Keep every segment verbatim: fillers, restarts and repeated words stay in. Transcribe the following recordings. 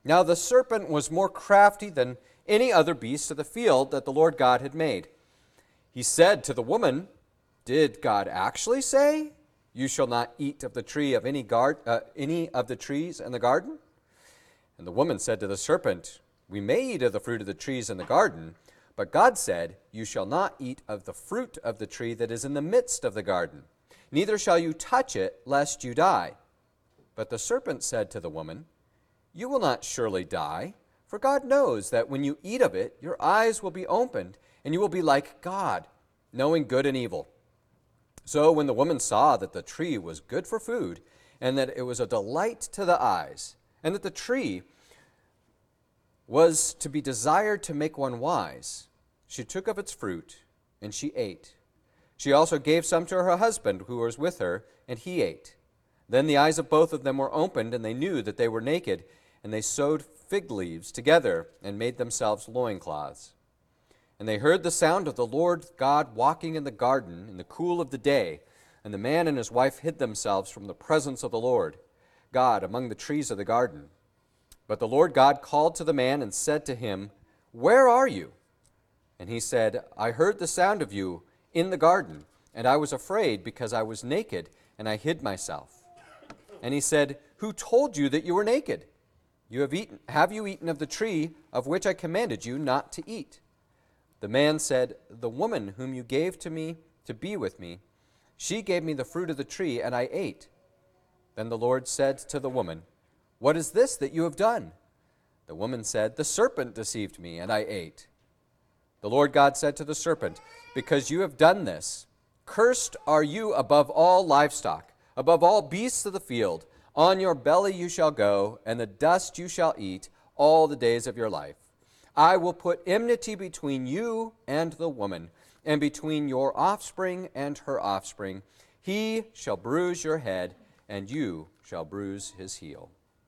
Now the serpent was more crafty than any other beast of the field that the Lord God had made. He said to the woman, "Did God actually say, 'You shall not eat of the tree of any, guard, uh, any of the trees in the garden?'" And the woman said to the serpent, "We may eat of the fruit of the trees in the garden, but God said, 'You shall not eat of the fruit of the tree that is in the midst of the garden, neither shall you touch it, lest you die.' But the serpent said to the woman, 'You will not surely die, for God knows that when you eat of it, your eyes will be opened, and you will be like God, knowing good and evil.' So when the woman saw that the tree was good for food, and that it was a delight to the eyes, and that the tree was to be desired to make one wise, she took of its fruit, and she ate. She also gave some to her husband who was with her, and he ate. Then the eyes of both of them were opened, and they knew that they were naked, and they sewed fig leaves together and made themselves loincloths. And they heard the sound of the Lord God walking in the garden in the cool of the day, and the man and his wife hid themselves from the presence of the Lord God among the trees of the garden. But the Lord God called to the man and said to him, "Where are you?" And he said, "I heard the sound of you in the garden, and I was afraid because I was naked, and I hid myself." And he said, "Who told you that you were naked? You have eaten, have you eaten of the tree of which I commanded you not to eat?" The man said, "The woman whom you gave to me to be with me, she gave me the fruit of the tree, and I ate." Then the Lord said to the woman, "What is this that you have done?" The woman said, "The serpent deceived me, and I ate." The Lord God said to the serpent, "Because you have done this, cursed are you above all livestock, above all beasts of the field. On your belly you shall go, and the dust you shall eat all the days of your life. I will put enmity between you and the woman, and between your offspring and her offspring. He shall bruise your head, and you shall bruise his heel."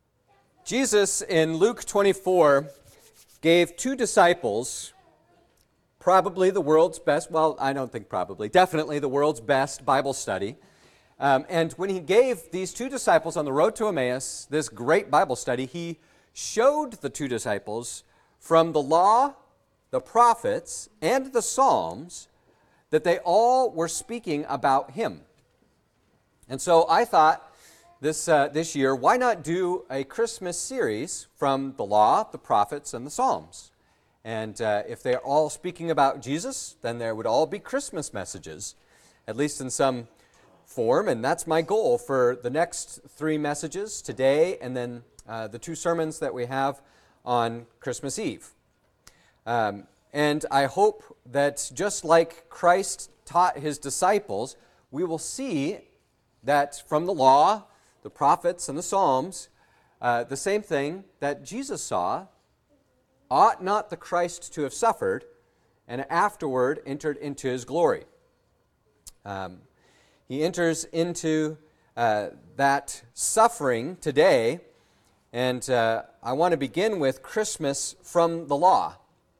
Jesus in Luke twenty-four gave two disciples probably the world's best, well, I don't think probably, definitely the world's best Bible study. Um, and when he gave these two disciples on the road to Emmaus this great Bible study, he showed the two disciples from the law, the prophets, and the Psalms that they all were speaking about him. And so I thought this, uh, this year, why not do a Christmas series from the law, the prophets, and the Psalms? And uh, if they're all speaking about Jesus, then there would all be Christmas messages, at least in some form. And that's my goal for the next three messages today, and then uh, the two sermons that we have on Christmas Eve. Um, and I hope that just like Christ taught his disciples, we will see that from the law, the prophets, and the Psalms, uh, the same thing that Jesus saw: ought not the Christ to have suffered and afterward entered into his glory? Um, he enters into uh, that suffering today. And uh, I want to begin with Christmas from the law.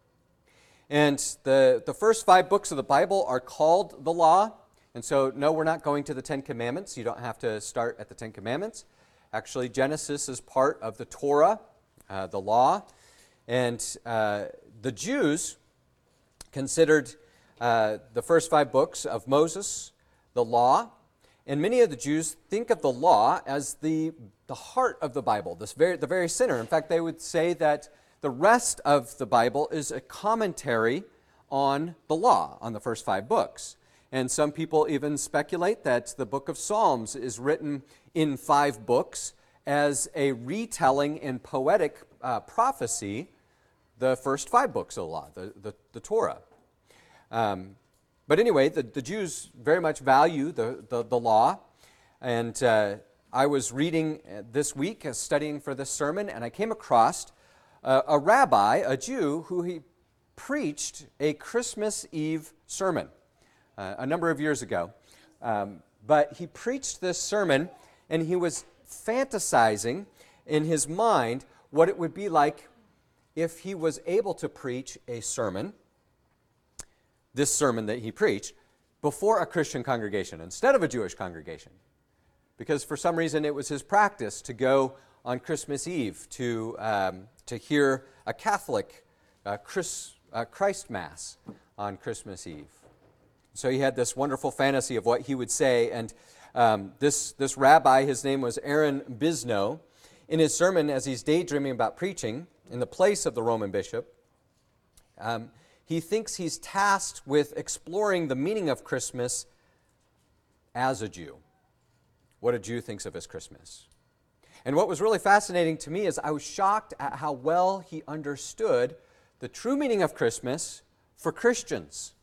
And the, the first five books of the Bible are called the law. And so, no, we're not going to the Ten Commandments. You don't have to start at the Ten Commandments. Actually, Genesis is part of the Torah, uh, the law. And uh, the Jews considered uh, the first five books of Moses the law. And many of the Jews think of the law as the, the heart of the Bible, this very, the very center. In fact, they would say that the rest of the Bible is a commentary on the law, on the first five books. And some people even speculate that the book of Psalms is written in five books as a retelling in poetic uh, prophecy, the first five books of the law, the, the, the Torah. Um, But anyway, the, the Jews very much value the, the, the law. And uh, I was reading this week, uh, studying for this sermon, and I came across uh, a rabbi, a Jew, who he preached a Christmas Eve sermon uh, a number of years ago. Um, but he preached this sermon, and he was fantasizing in his mind what it would be like if he was able to preach a sermon, this sermon that he preached, before a Christian congregation instead of a Jewish congregation. Because for some reason it was his practice to go on Christmas Eve to, um, to hear a Catholic uh, Chris, uh, Christ Mass on Christmas Eve. So he had this wonderful fantasy of what he would say, and um, this, this rabbi, his name was Aaron Bisno, in his sermon, as he's daydreaming about preaching in the place of the Roman bishop, um, he thinks he's tasked with exploring the meaning of Christmas as a Jew, what a Jew thinks of as Christmas. And what was really fascinating to me is I was shocked at how well he understood the true meaning of Christmas for Christians.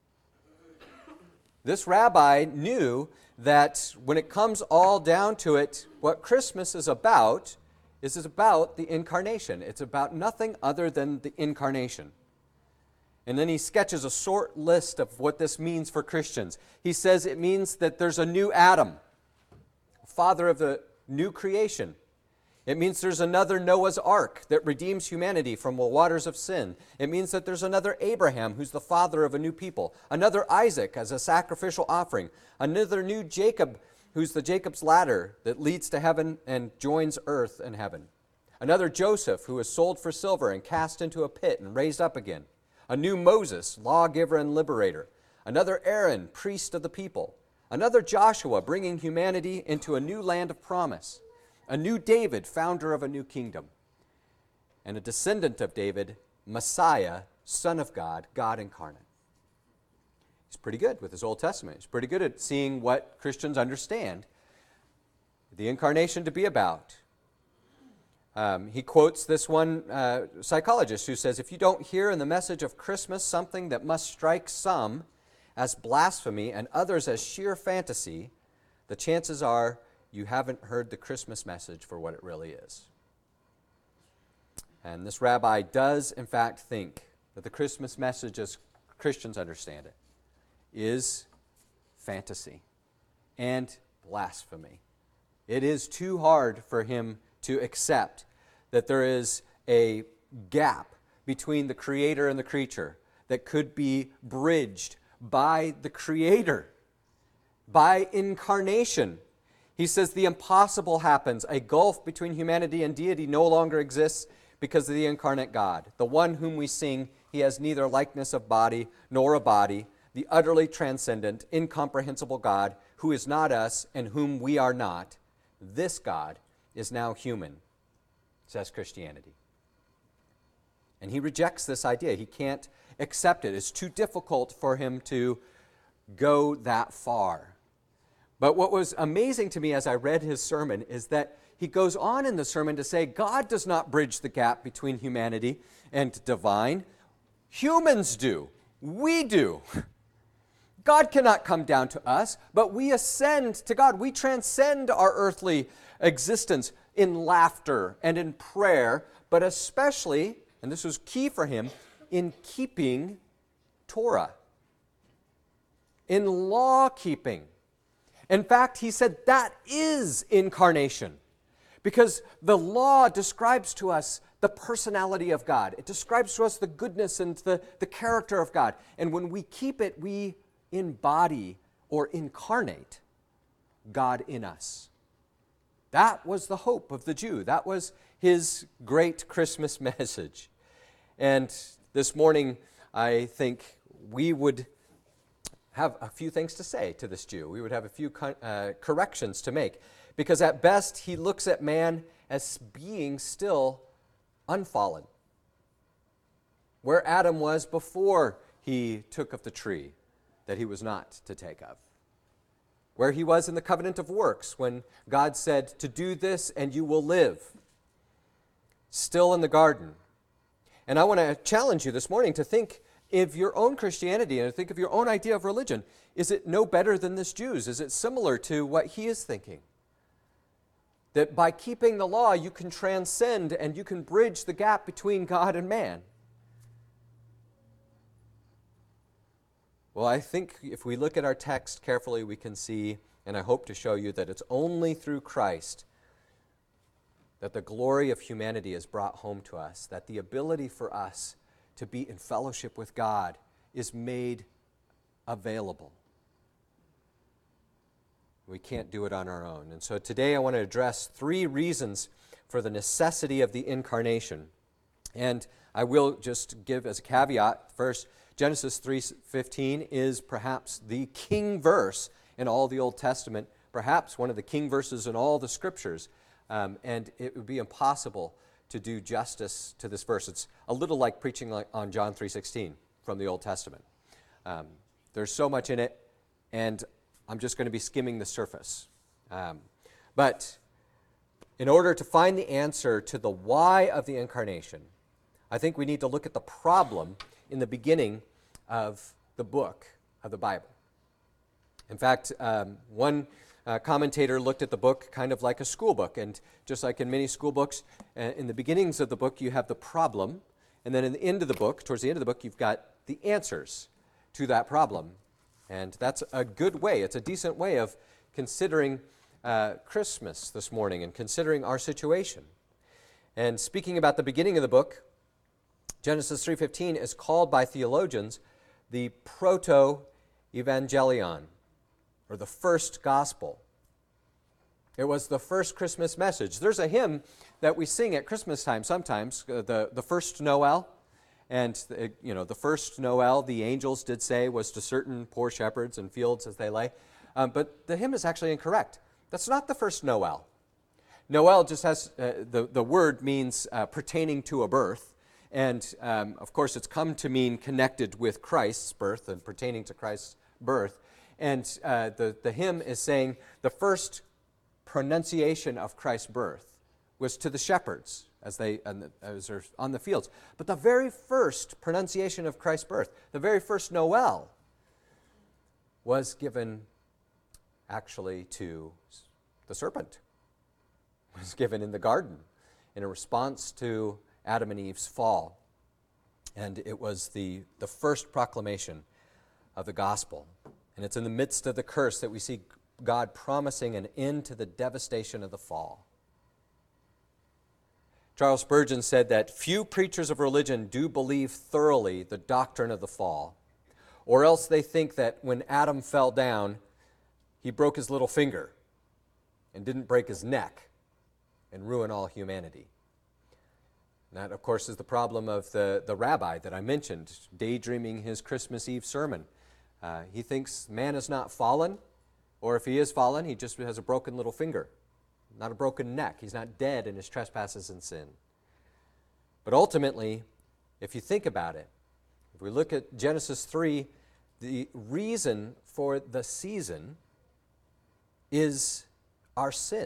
This rabbi knew that when it comes all down to it, what Christmas is about is it's about the incarnation. It's about nothing other than the incarnation. And then he sketches a short list of what this means for Christians. He says it means that there's a new Adam, father of the new creation. It means there's another Noah's Ark that redeems humanity from the waters of sin. It means that there's another Abraham who's the father of a new people, another Isaac as a sacrificial offering, another new Jacob who's the Jacob's ladder that leads to heaven and joins earth and heaven, another Joseph who was sold for silver and cast into a pit and raised up again, a new Moses, lawgiver and liberator, another Aaron, priest of the people, another Joshua bringing humanity into a new land of promise, a new David, founder of a new kingdom, and a descendant of David, Messiah, Son of God, God incarnate. He's pretty good with his Old Testament. He's pretty good at seeing what Christians understand the incarnation to be about. Um, he quotes this one uh, psychologist who says, if you don't hear in the message of Christmas something that must strike some as blasphemy and others as sheer fantasy, the chances are you haven't heard the Christmas message for what it really is. And this rabbi does, in fact, think that the Christmas message, as Christians understand it, is fantasy and blasphemy. It is too hard for him to accept that there is a gap between the Creator and the creature that could be bridged by the Creator, by incarnation. He says the impossible happens. A gulf between humanity and deity no longer exists because of the incarnate God. The one whom we sing, he has neither likeness of body nor a body, the utterly transcendent, incomprehensible God who is not us and whom we are not. This God is now human, says Christianity. And he rejects this idea. He can't accept it. It's too difficult for him to go that far. But what was amazing to me as I read his sermon is that he goes on in the sermon to say God does not bridge the gap between humanity and divine. Humans do. We do. God cannot come down to us, but we ascend to God. We transcend our earthly existence in laughter and in prayer, but especially, and this was key for him, in keeping Torah, in law keeping. In fact, he said that is incarnation, because the law describes to us the personality of God. It describes to us the goodness and the, the character of God. And when we keep it, we embody or incarnate God in us. That was the hope of the Jew. That was his great Christmas message. And this morning, I think we would have a few things to say to this Jew. We would have a few uh, corrections to make. Because at best, he looks at man as being still unfallen. Where Adam was before he took of the tree that he was not to take of. Where he was in the covenant of works when God said, to do this and you will live. Still in the garden. And I want to challenge you this morning to think of your own Christianity and to think of your own idea of religion. Is it no better than this Jew's? Is it similar to what he is thinking? That by keeping the law, you can transcend and you can bridge the gap between God and man. Well, I think if we look at our text carefully, we can see, and I hope to show you, that it's only through Christ that the glory of humanity is brought home to us, that the ability for us to be in fellowship with God is made available. We can't do it on our own. And so today I want to address three reasons for the necessity of the incarnation. And I will just give as a caveat, first, Genesis three fifteen is perhaps the king verse in all the Old Testament, perhaps one of the king verses in all the Scriptures, um, and it would be impossible to do justice to this verse. It's a little like preaching like on John three sixteen from the Old Testament. Um, there's so much in it, and I'm just going to be skimming the surface. Um, but in order to find the answer to the why of the incarnation, I think we need to look at the problem in the beginning of the book of the Bible. In fact, um, one uh, commentator looked at the book kind of like a school book, and just like in many school books, uh, in the beginnings of the book you have the problem, and then in the end of the book, towards the end of the book, you've got the answers to that problem. And that's a good way, it's a decent way of considering uh, Christmas this morning and considering our situation. And speaking about the beginning of the book, Genesis three fifteen is called by theologians the proto-evangelion, or the first gospel. It was the first Christmas message. There's a hymn that we sing at Christmas time sometimes, uh, the, the first Noel. And, uh, you know, the first Noel, the angels did say, was to certain poor shepherds in fields as they lay. Um, but the hymn is actually incorrect. That's not the first Noel. Noel just has, uh, the, the word means uh, pertaining to a birth. And, um, of course, it's come to mean connected with Christ's birth and pertaining to Christ's birth. And uh, the, the hymn is saying the first pronunciation of Christ's birth was to the shepherds as they as they're on the fields. But the very first pronunciation of Christ's birth, the very first Noel, was given actually to the serpent. It was given in the garden in a response to Adam and Eve's fall. And it was the, the first proclamation of the gospel. And it's in the midst of the curse that we see God promising an end to the devastation of the fall. Charles Spurgeon said that few preachers of religion do believe thoroughly the doctrine of the fall, or else they think that when Adam fell down, he broke his little finger and didn't break his neck and ruin all humanity. And that, of course, is the problem of the, the rabbi that I mentioned, daydreaming his Christmas Eve sermon. Uh, he thinks man is not fallen, or if he is fallen, he just has a broken little finger, not a broken neck. He's not dead in his trespasses and sin. But ultimately, if you think about it, if we look at Genesis three, the reason for the season is our sin.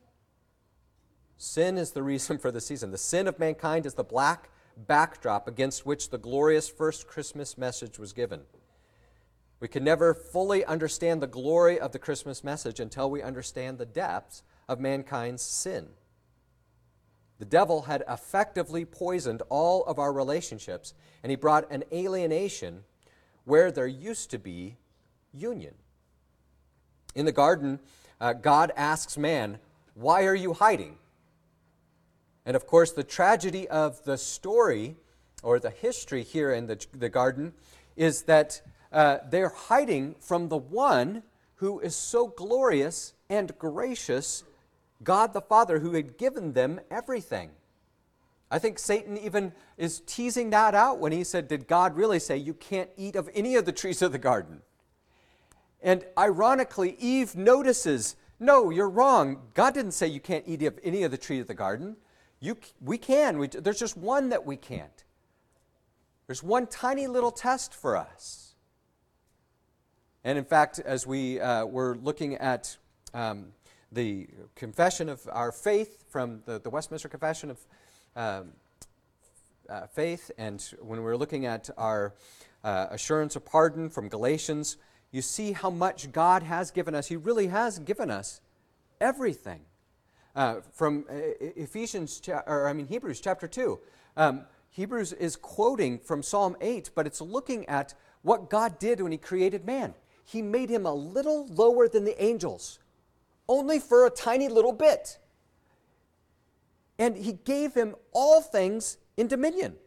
Sin is the reason for the season. The sin of mankind is the black backdrop against which the glorious first Christmas message was given. We can never fully understand the glory of the Christmas message until we understand the depths of mankind's sin. The devil had effectively poisoned all of our relationships, and he brought an alienation where there used to be union. In the garden, uh, God asks man, "Why are you hiding?" And of course, the tragedy of the story, or the history here in the, the garden, is that uh, they're hiding from the one who is so glorious and gracious, God the Father, who had given them everything. I think Satan even is teasing that out when he said, did God really say you can't eat of any of the trees of the garden? And ironically, Eve notices, no, you're wrong. God didn't say you can't eat of any of the trees of the garden. You, we can. We, there's just one that we can't. There's one tiny little test for us. And in fact, as we uh, were looking at um, the confession of our faith from the, the Westminster Confession of um, uh, Faith, and when we were looking at our uh, assurance of pardon from Galatians, you see how much God has given us. He really has given us everything. Uh, from uh, Ephesians, cha- or I mean Hebrews chapter two. Um, Hebrews is quoting from Psalm eight, but it's looking at what God did when He created man. He made him a little lower than the angels, only for a tiny little bit. And He gave him all things in dominion.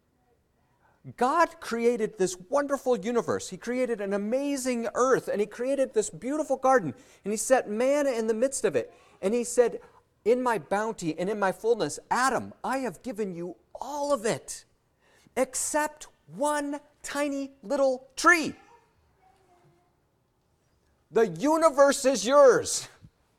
God created this wonderful universe. He created an amazing earth, and He created this beautiful garden, and He set man in the midst of it. And He said, in my bounty and in my fullness, Adam, I have given you all of it, except one tiny little tree. The universe is yours.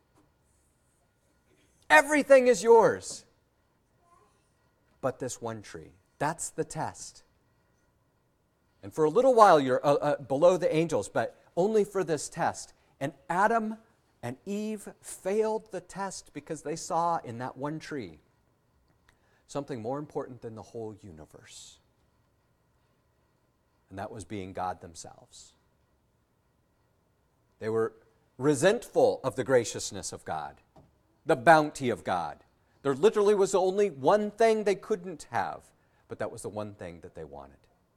Everything is yours. But this one tree, that's the test. And for a little while you're uh, uh, below the angels, but only for this test. And Adam and Eve failed the test because they saw in that one tree something more important than the whole universe. And that was being God themselves. They were resentful of the graciousness of God, the bounty of God. There literally was only one thing they couldn't have, but that was the one thing that they wanted.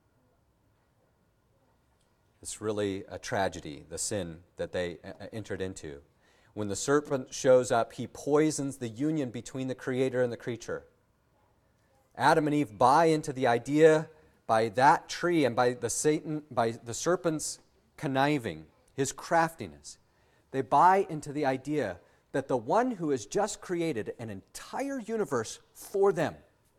It's really a tragedy, the sin that they uh, entered into. When the serpent shows up, he poisons the union between the Creator and the creature. Adam and Eve buy into the idea by that tree and by the Satan, by the serpent's conniving, his craftiness. They buy into the idea that the one who has just created an entire universe for them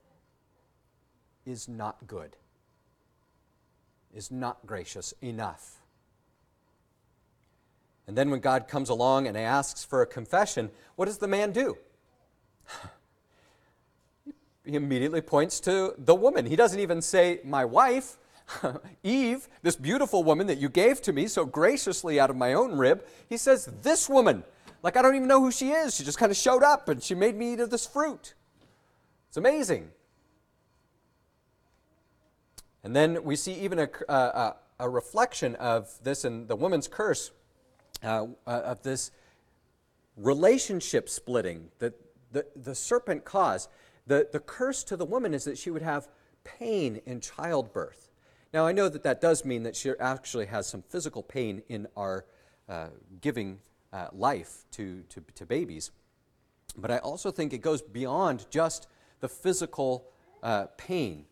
is not good, is not gracious enough. And then when God comes along and asks for a confession, what does the man do? He immediately points to the woman. He doesn't even say, my wife, Eve, this beautiful woman that you gave to me so graciously out of my own rib. He says, this woman. Like, I don't even know who she is. She just kind of showed up and she made me eat of this fruit. It's amazing. And then we see even a, a, a reflection of this in the woman's curse, uh, uh, of this relationship splitting that the, the serpent caused. The, the curse to the woman is that she would have pain in childbirth. Now, I know that that does mean that she actually has some physical pain in our uh, giving uh, life to, to, to babies. But I also think it goes beyond just the physical uh, pain.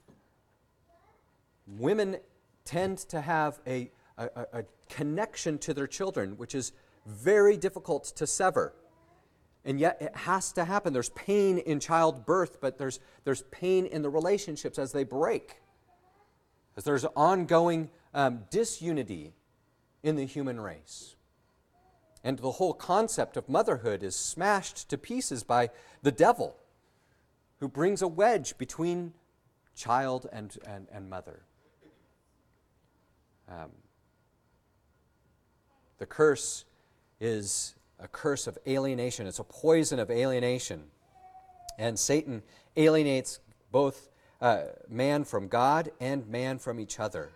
Women tend to have a, a, a connection to their children, which is very difficult to sever. And yet it has to happen. There's pain in childbirth, but there's, there's pain in the relationships as they break. As there's ongoing um, disunity in the human race. And the whole concept of motherhood is smashed to pieces by the devil, who brings a wedge between child and, and, and mother. Um, the curse is a curse of alienation. It's a poison of alienation. And Satan alienates both uh, man from God and man from each other.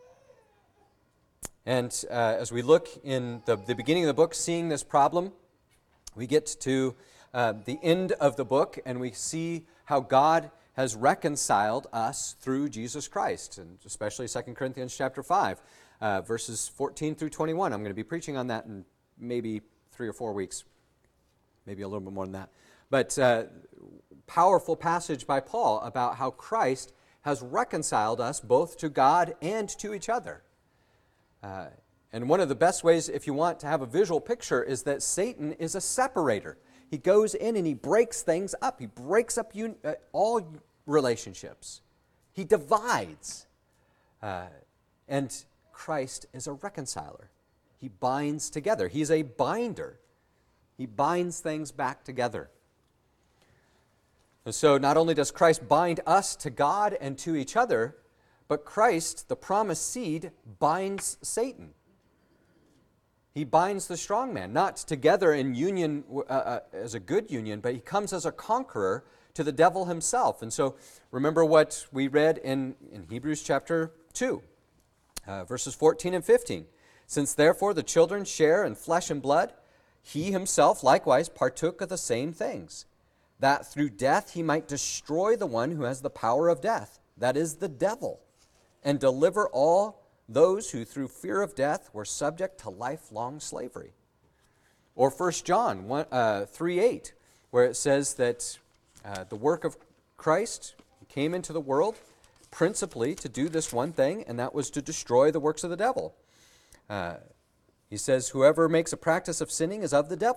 And uh, as we look in the, the beginning of the book, seeing this problem, we get to uh, the end of the book and we see how God has reconciled us through Jesus Christ, and especially Second Corinthians chapter five, uh, verses fourteen through twenty-one. I'm going to be preaching on that in maybe three or four weeks, maybe a little bit more than that. But uh, powerful passage by Paul about how Christ has reconciled us both to God and to each other. Uh, and one of the best ways, if you want to have a visual picture, is that Satan is a separator. He goes in and he breaks things up. He breaks up un- uh, all relationships. He divides. Uh, and Christ is a reconciler. He binds together. He's a binder. He binds things back together. And so not only does Christ bind us to God and to each other, but Christ, the promised seed, binds Satan. He binds the strong man, not together in union uh, uh, as a good union, but he comes as a conqueror to the devil himself. And so remember what we read in, in Hebrews chapter two, uh, verses fourteen and fifteen. Since therefore the children share in flesh and blood, he himself likewise partook of the same things, that through death he might destroy the one who has the power of death, that is the devil, and deliver all those who through fear of death were subject to lifelong slavery. Or First John three eight, where it says that uh, the work of Christ came into the world principally to do this one thing, and that was to destroy the works of the devil. Uh, he says, whoever makes a practice of sinning is of the devil,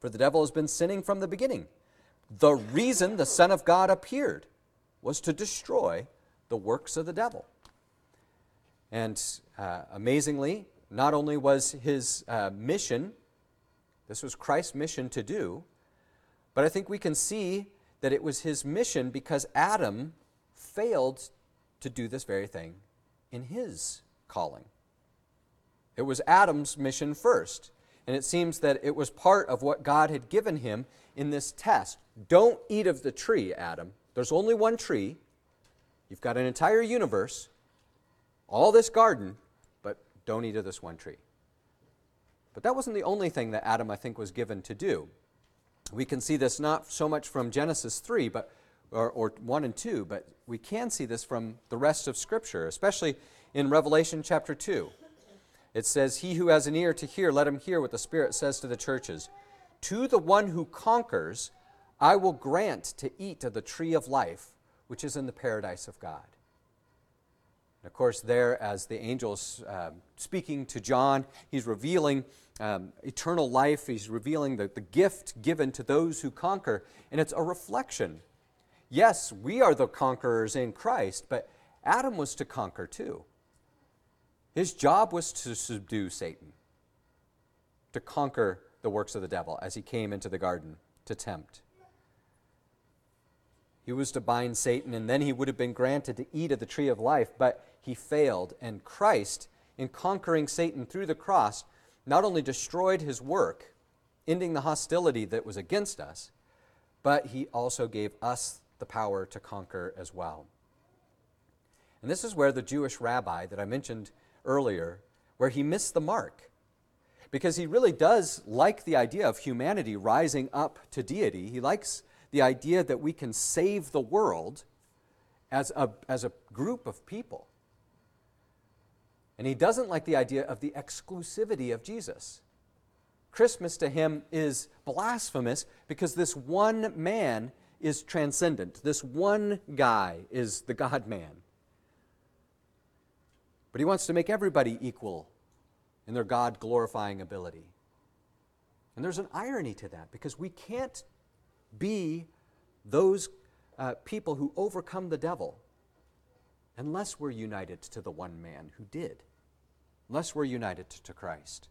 for the devil has been sinning from the beginning. The reason the Son of God appeared was to destroy the works of the devil. And uh, amazingly, not only was his uh, mission, this was Christ's mission to do, but I think we can see that it was his mission because Adam failed to do this very thing in his calling. It was Adam's mission first, and it seems that it was part of what God had given him in this test. Don't eat of the tree, Adam. There's only one tree. You've got an entire universe, all this garden, but don't eat of this one tree. But that wasn't the only thing that Adam, I think, was given to do. We can see this not so much from Genesis three, but or, or one and two, but we can see this from the rest of Scripture, especially in Revelation chapter two. It says, "He who has an ear to hear, let him hear what the Spirit says to the churches. To the one who conquers, I will grant to eat of the tree of life, which is in the paradise of God." And of course, there, as the angel's um, speaking to John, he's revealing um, eternal life. He's revealing the, the gift given to those who conquer, and it's a reflection. Yes, we are the conquerors in Christ, but Adam was to conquer too. His job was to subdue Satan, to conquer the works of the devil as he came into the garden to tempt. He was to bind Satan, and then he would have been granted to eat of the tree of life, but he failed. And Christ, in conquering Satan through the cross, not only destroyed his work, ending the hostility that was against us, but he also gave us the power to conquer as well. And this is where the Jewish rabbi that I mentioned earlier, where he missed the mark. Because he really does like the idea of humanity rising up to deity. He likes the idea that we can save the world as a, as a group of people. And he doesn't like the idea of the exclusivity of Jesus. Christmas to him is blasphemous because this one man is transcendent. This one guy is the God-man. But he wants to make everybody equal in their God-glorifying ability. And there's an irony to that because we can't be those uh, people who overcome the devil unless we're united to the one man who did, unless we're united to Christ.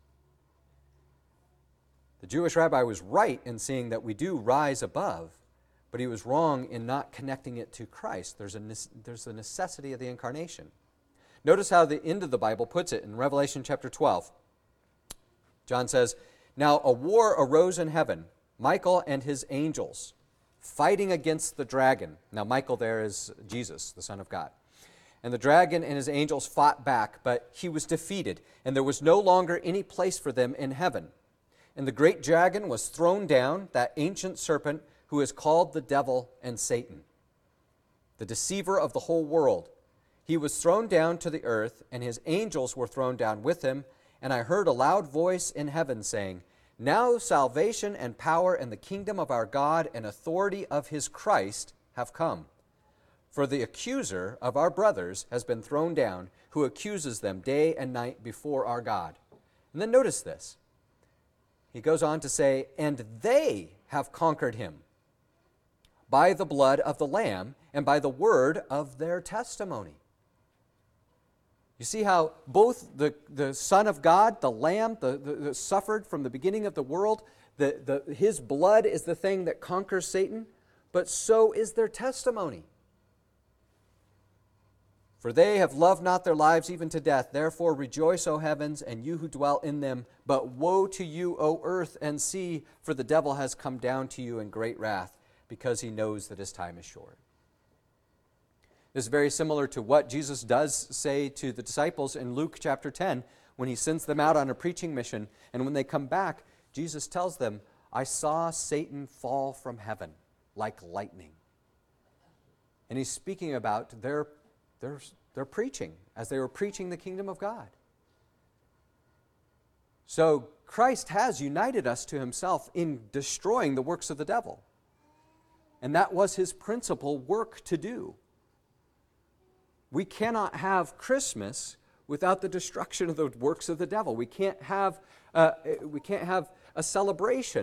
The Jewish rabbi was right in seeing that we do rise above, but he was wrong in not connecting it to Christ. There's a, there's a necessity of the incarnation. Notice how the end of the Bible puts it in Revelation chapter twelve. John says, "Now a war arose in heaven, Michael and his angels, fighting against the dragon." Now Michael there is Jesus, the Son of God. "And the dragon and his angels fought back, but he was defeated, and there was no longer any place for them in heaven. And the great dragon was thrown down, that ancient serpent who is called the devil and Satan, the deceiver of the whole world. He was thrown down to the earth, and his angels were thrown down with him. And I heard a loud voice in heaven saying, 'Now salvation and power and the kingdom of our God and authority of his Christ have come. For the accuser of our brothers has been thrown down, who accuses them day and night before our God.'" And then notice this. He goes on to say, "And they have conquered him by the blood of the Lamb and by the word of their testimony." You see how both the, the Son of God, the Lamb, the, the, the suffered from the beginning of the world, the, the, his blood is the thing that conquers Satan, but so is their testimony. "For they have loved not their lives even to death. Therefore rejoice, O heavens, and you who dwell in them. But woe to you, O earth and sea, for the devil has come down to you in great wrath, because he knows that his time is short." This is very similar to what Jesus does say to the disciples in Luke chapter ten, when he sends them out on a preaching mission. And when they come back, Jesus tells them, "I saw Satan fall from heaven like lightning." And he's speaking about their Their, their preaching, as they were preaching the kingdom of God. So Christ has united us to himself in destroying the works of the devil. And that was his principal work to do. We cannot have Christmas without the destruction of the works of the devil. We can't have, uh, we can't have a celebration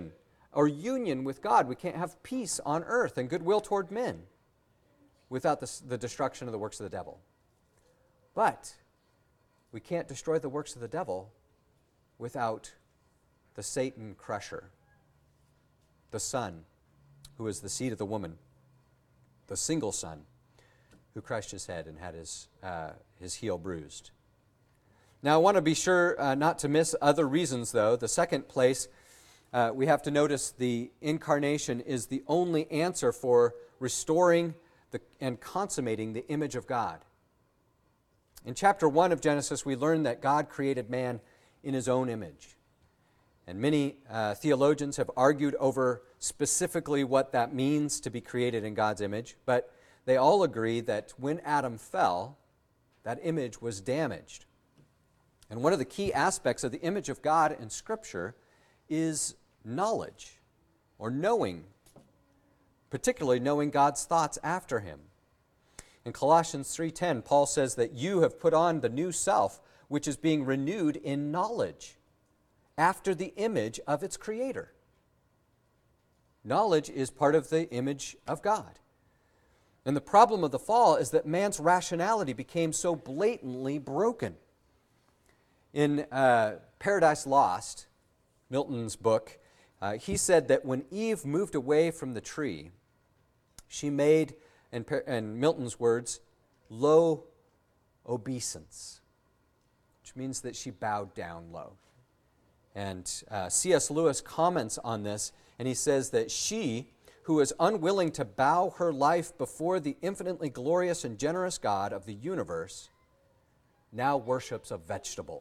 or union with God. We can't have peace on earth and goodwill toward men without the, the destruction of the works of the devil. But we can't destroy the works of the devil without the Satan crusher, the Son, who is the seed of the woman, the single Son, who crushed his head and had his, uh, his heel bruised. Now, I want to be sure uh, not to miss other reasons, though. The second place, uh, we have to notice the incarnation is the only answer for restoring the, and consummating the image of God. In chapter one of Genesis, we learn that God created man in his own image. And many uh, theologians have argued over specifically what that means to be created in God's image, but they all agree that when Adam fell, that image was damaged. And one of the key aspects of the image of God in Scripture is knowledge, or knowing, particularly knowing God's thoughts after him. In Colossians three ten, Paul says that you have put on the new self, which is being renewed in knowledge, after the image of its creator. Knowledge is part of the image of God. And the problem of the fall is that man's rationality became so blatantly broken. In uh, Paradise Lost, Milton's book, uh, he said that when Eve moved away from the tree, she made, in, in Milton's words, low obeisance, which means that she bowed down low. And uh, C S Lewis comments on this, and he says that she, who is unwilling to bow her life before the infinitely glorious and generous God of the universe, now worships a vegetable.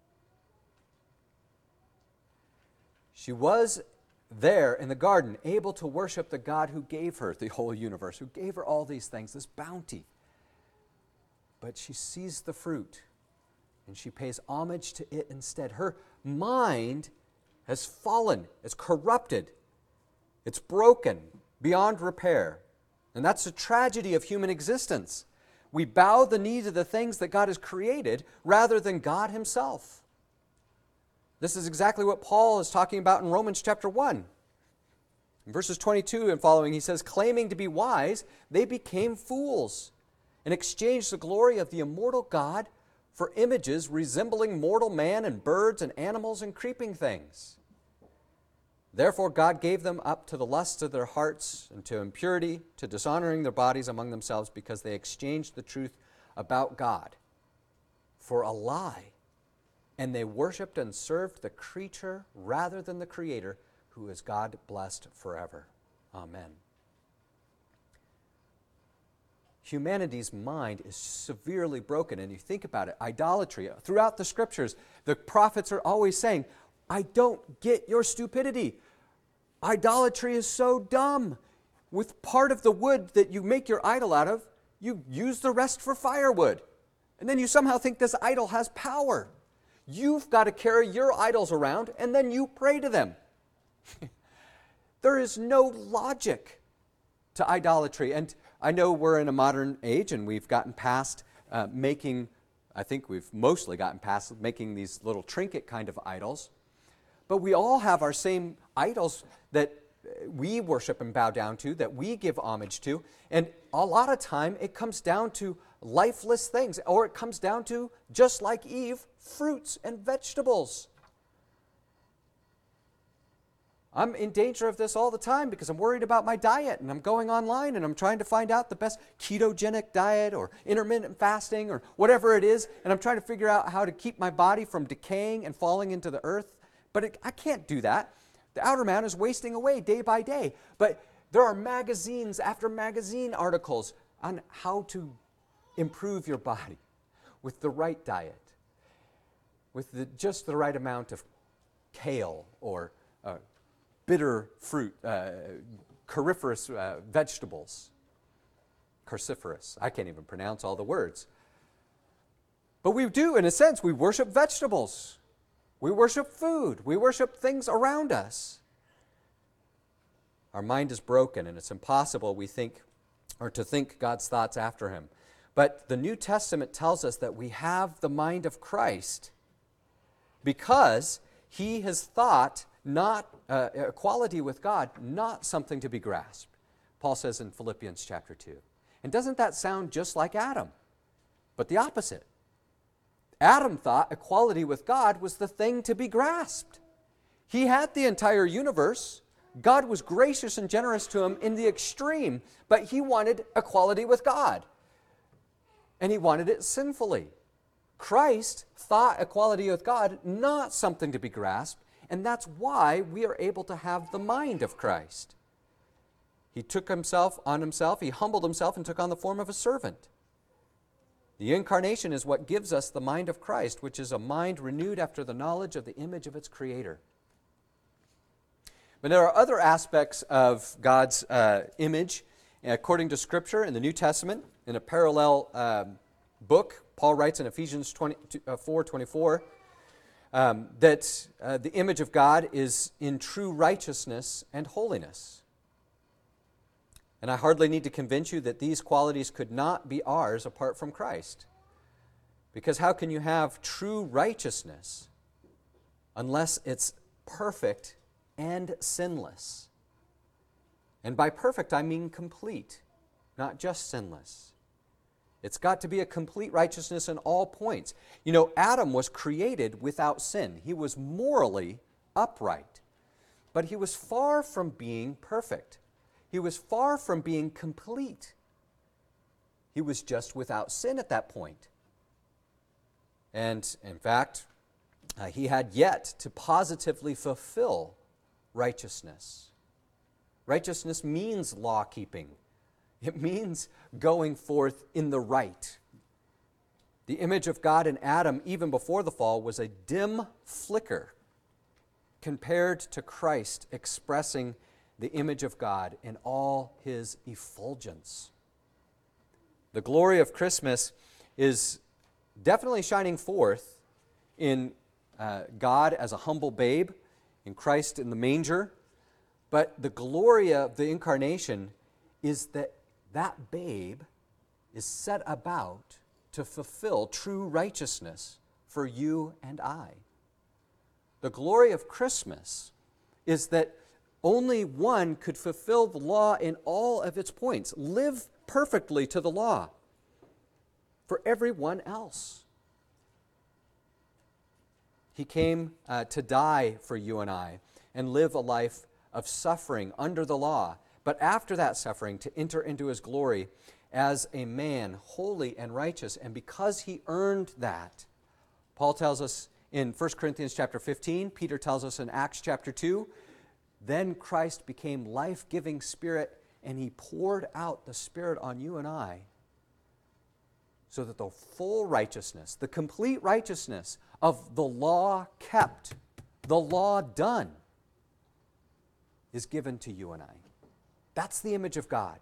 She was there in the garden, able to worship the God who gave her the whole universe, who gave her all these things, this bounty. But she sees the fruit, and she pays homage to it instead. Her mind has fallen, it's corrupted, it's broken beyond repair. And that's the tragedy of human existence. We bow the knee to the things that God has created rather than God himself. This is exactly what Paul is talking about in Romans chapter one. In verses twenty-two and following, he says, claiming to be wise, they became fools and exchanged the glory of the immortal God for images resembling mortal man and birds and animals and creeping things. Therefore God gave them up to the lusts of their hearts and to impurity, to dishonoring their bodies among themselves, because they exchanged the truth about God for a lie. And they worshipped and served the creature rather than the Creator, who is God blessed forever. Amen. Humanity's mind is severely broken, and you think about it, idolatry. Throughout the Scriptures, the prophets are always saying, I don't get your stupidity. Idolatry is so dumb. With part of the wood that you make your idol out of, you use the rest for firewood. And then you somehow think this idol has power. You've got to carry your idols around, and then you pray to them. There is no logic to idolatry. And I know we're in a modern age, and we've gotten past uh, making, I think we've mostly gotten past making these little trinket kind of idols. But we all have our same idols that we worship and bow down to, that we give homage to. And a lot of time it comes down to lifeless things, or it comes down to, just like Eve, fruits and vegetables. I'm in danger of this all the time because I'm worried about my diet, and I'm going online and I'm trying to find out the best ketogenic diet or intermittent fasting or whatever it is, and I'm trying to figure out how to keep my body from decaying and falling into the earth. But it, I can't do that. The outer man is wasting away day by day. But there are magazines after magazine articles on how to improve your body with the right diet, with the, just the right amount of kale or uh, bitter fruit, uh, cruciferous uh, vegetables, cruciferous. I can't even pronounce all the words. But we do, in a sense, we worship vegetables. We worship food. We worship things around us. Our mind is broken, and it's impossible, we think, or to think God's thoughts after him. But the New Testament tells us that we have the mind of Christ because he has thought not uh, equality with God, not something to be grasped, Paul says in Philippians chapter two. And doesn't that sound just like Adam? But the opposite. Adam thought equality with God was the thing to be grasped. He had the entire universe. God was gracious and generous to him in the extreme, but he wanted equality with God. And he wanted it sinfully. Christ thought equality with God not something to be grasped, and that's why we are able to have the mind of Christ. He took himself on himself, he humbled himself and took on the form of a servant. The incarnation is what gives us the mind of Christ, which is a mind renewed after the knowledge of the image of its Creator. But there are other aspects of God's uh, image, according to Scripture in the New Testament. In a parallel um, book, Paul writes in Ephesians four twenty-four um, that uh, the image of God is in true righteousness and holiness. And I hardly need to convince you that these qualities could not be ours apart from Christ. Because how can you have true righteousness unless it's perfect and sinless? And by perfect, I mean complete, not just sinless. It's got to be a complete righteousness in all points. You know, Adam was created without sin. He was morally upright. But he was far from being perfect. He was far from being complete. He was just without sin at that point. And in fact, uh, he had yet to positively fulfill righteousness. Righteousness means law-keeping. It means going forth in the right. The image of God in Adam, even before the fall, was a dim flicker compared to Christ expressing the image of God in all his effulgence. The glory of Christmas is definitely shining forth in uh, God as a humble babe, in Christ in the manger, but the glory of the incarnation is that that babe is set about to fulfill true righteousness for you and I. The glory of Christmas is that only one could fulfill the law in all of its points, live perfectly to the law for everyone else. He came uh, to die for you and I and live a life of suffering under the law, but after that suffering to enter into his glory as a man holy and righteous. And because he earned that, Paul tells us in First Corinthians chapter fifteen, Peter tells us in Acts chapter two, then Christ became life-giving Spirit, and he poured out the Spirit on you and I, so that the full righteousness, the complete righteousness of the law kept, the law done, is given to you and I. That's the image of God.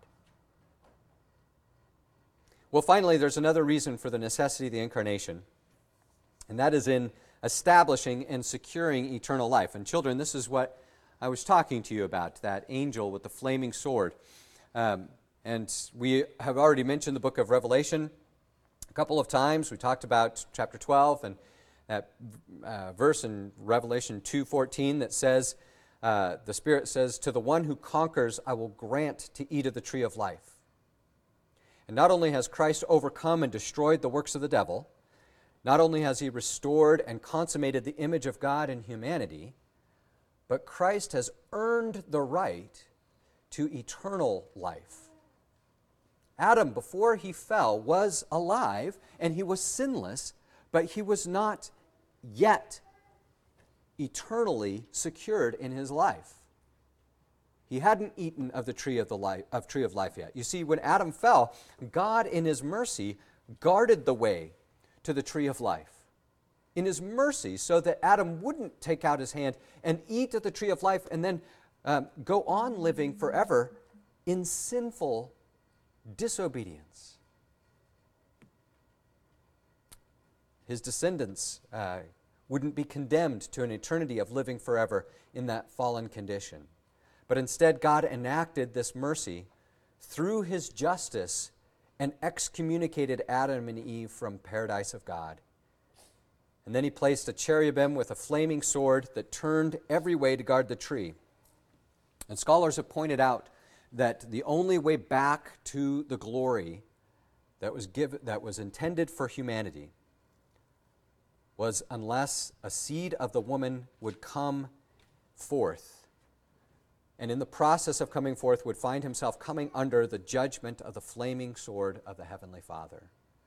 Well, finally, there's another reason for the necessity of the incarnation, and that is in establishing and securing eternal life. And children, this is what I was talking to you about, that angel with the flaming sword. Um, and we have already mentioned the book of Revelation a couple of times. We talked about chapter twelve and that uh, verse in Revelation two fourteen that says, uh, the Spirit says, to the one who conquers, I will grant to eat of the tree of life. And not only has Christ overcome and destroyed the works of the devil, not only has he restored and consummated the image of God in humanity, but Christ has earned the right to eternal life. Adam, before he fell, was alive and he was sinless, but he was not yet eternally secured in his life. He hadn't eaten of the tree of the life, of tree of life yet. You see, when Adam fell, God in his mercy guarded the way to the tree of life. In his mercy, so that Adam wouldn't take out his hand and eat of the tree of life and then um, go on living forever in sinful disobedience. His descendants uh, wouldn't be condemned to an eternity of living forever in that fallen condition. But instead, God enacted this mercy through his justice and excommunicated Adam and Eve from paradise of God. And then he placed a cherubim with a flaming sword that turned every way to guard the tree. And scholars have pointed out that the only way back to the glory that was given, that was intended for humanity was unless a seed of the woman would come forth, and in the process of coming forth would find himself coming under the judgment of the flaming sword of the Heavenly Father.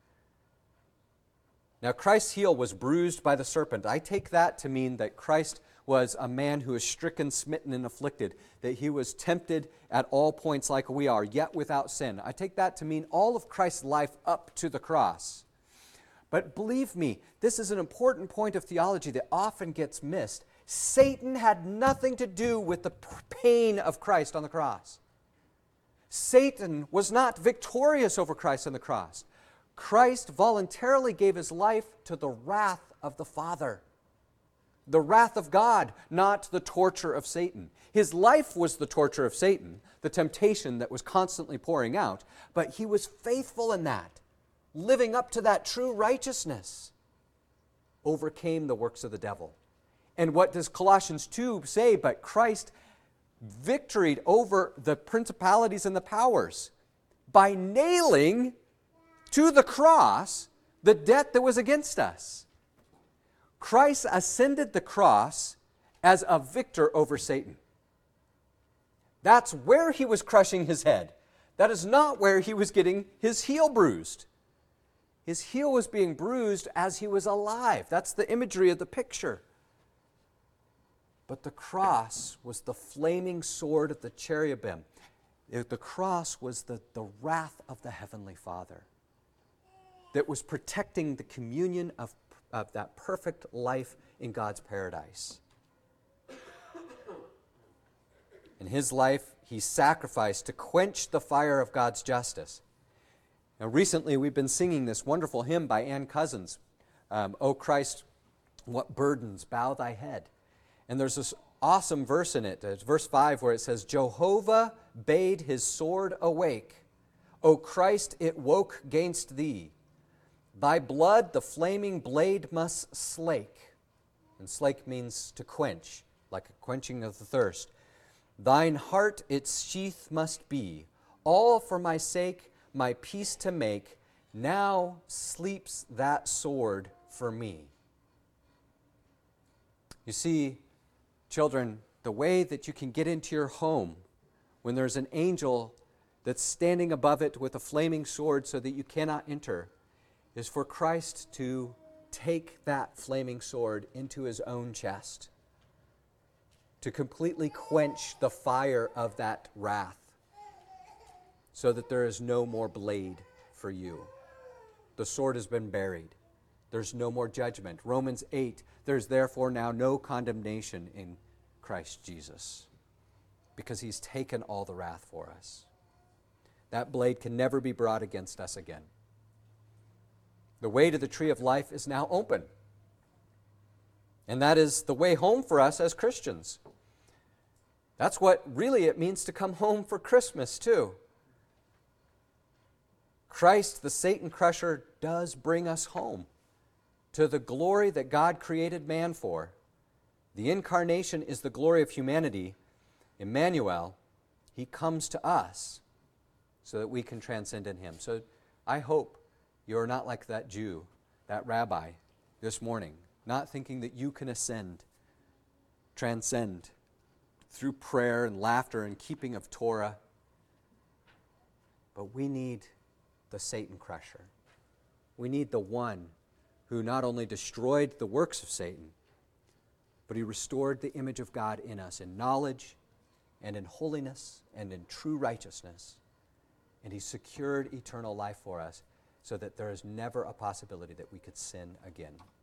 Now, Christ's heel was bruised by the serpent. I take that to mean that Christ was a man who was stricken, smitten, and afflicted, that he was tempted at all points like we are, yet without sin. I take that to mean all of Christ's life up to the cross. But believe me, this is an important point of theology that often gets missed. Satan had nothing to do with the pain of Christ on the cross. Satan was not victorious over Christ on the cross. Christ voluntarily gave his life to the wrath of the Father. The wrath of God, not the torture of Satan. His life was the torture of Satan, the temptation that was constantly pouring out, but he was faithful in that, living up to that true righteousness, overcame the works of the devil. And what does Colossians two say? But Christ victoried over the principalities and the powers by nailing to the cross the debt that was against us. Christ ascended the cross as a victor over Satan. That's where he was crushing his head. That is not where he was getting his heel bruised. His heel was being bruised as he was alive. That's the imagery of the picture. But the cross was the flaming sword of the cherubim. The cross was the, the wrath of the Heavenly Father that was protecting the communion of, of that perfect life in God's paradise. In his life, he sacrificed to quench the fire of God's justice. Now, recently, we've been singing this wonderful hymn by Ann Cousins, um, O Christ, what burdens bow thy head. And there's this awesome verse in it, it's verse five, where it says, Jehovah bade his sword awake. O Christ, it woke gainst thee. Thy blood the flaming blade must slake. And slake means to quench, like a quenching of the thirst. Thine heart its sheath must be, all for my sake, my peace to make. Now sleeps that sword for me. You see, children, the way that you can get into your home when there's an angel that's standing above it with a flaming sword so that you cannot enter is for Christ to take that flaming sword into his own chest, to completely quench the fire of that wrath so that there is no more blade for you. The sword has been buried. There's no more judgment. Romans eight, there's therefore now no condemnation in Christ Jesus because he's taken all the wrath for us. That blade can never be brought against us again. The way to the tree of life is now open. And that is the way home for us as Christians. That's what really it means to come home for Christmas too. Christ, the Satan crusher, does bring us home to the glory that God created man for. The incarnation is the glory of humanity. Emmanuel, he comes to us so that we can transcend in him. So I hope you're not like that Jew, that rabbi this morning, not thinking that you can ascend, transcend through prayer and laughter and keeping of Torah. But we need the Satan crusher. We need the one who not only destroyed the works of Satan, but he restored the image of God in us in knowledge and in holiness and in true righteousness. And he secured eternal life for us so that there is never a possibility that we could sin again.